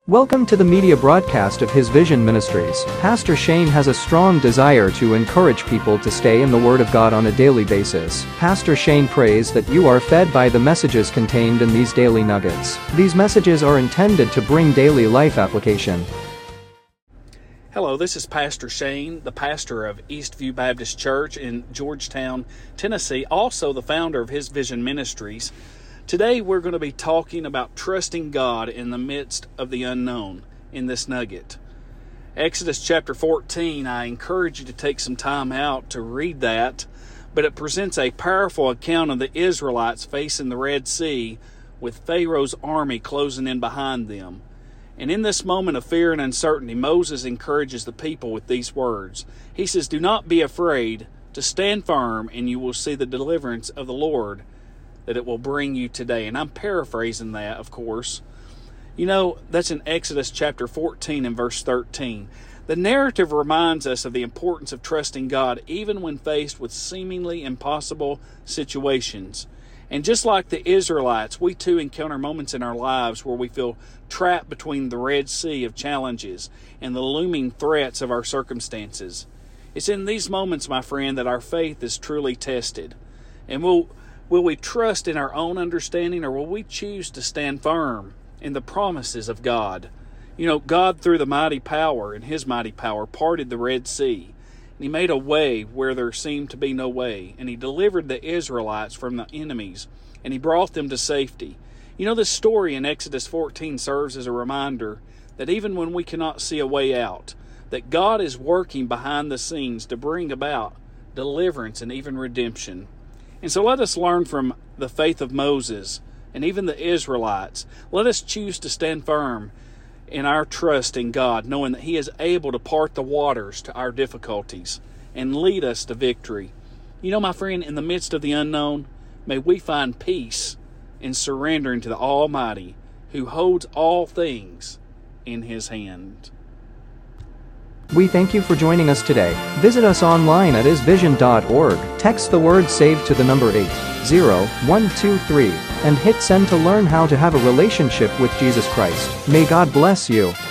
Welcome to the media broadcast of His Vision Ministries. Pastor Shane has a strong desire to encourage people to stay in the Word of God on a daily basis. Pastor Shane prays that you are fed by the messages contained in these daily nuggets. These messages are intended to bring daily life application. Hello, this is Pastor Shane, the pastor of Eastview Baptist Church in Georgetown, Tennessee, also the founder of His Vision Ministries. Today we're going to be talking about trusting God in the midst of the unknown in this nugget. Exodus chapter 14, I encourage you to take some time out to read that, but it presents a powerful account of the Israelites facing the Red Sea with Pharaoh's army closing in behind them. And in this moment of fear and uncertainty, Moses encourages the people with these words. He says, "Do not be afraid, to stand firm, and you will see the deliverance of the Lord that it will bring you today." And I'm paraphrasing that, of course. You know, that's in Exodus chapter 14 and verse 13. The narrative reminds us of the importance of trusting God even when faced with seemingly impossible situations. And just like the Israelites, we too encounter moments in our lives where we feel trapped between the Red Sea of challenges and the looming threats of our circumstances. It's in these moments, my friend, that our faith is truly tested. And Will we trust in our own understanding, or will we choose to stand firm in the promises of God? You know, God, through the mighty power, in His mighty power, parted the Red Sea. And He made a way where there seemed to be no way. And He delivered the Israelites from the enemies. And He brought them to safety. You know, this story in Exodus 14 serves as a reminder that even when we cannot see a way out, that God is working behind the scenes to bring about deliverance and even redemption. And so let us learn from the faith of Moses and even the Israelites. Let us choose to stand firm in our trust in God, knowing that He is able to part the waters to our difficulties and lead us to victory. You know, my friend, in the midst of the unknown, may we find peace in surrendering to the Almighty, who holds all things in His hand. We thank you for joining us today. Visit us online at isvision.org. Text the word SAVE to the number 80123 and hit send to learn how to have a relationship with Jesus Christ. May God bless you.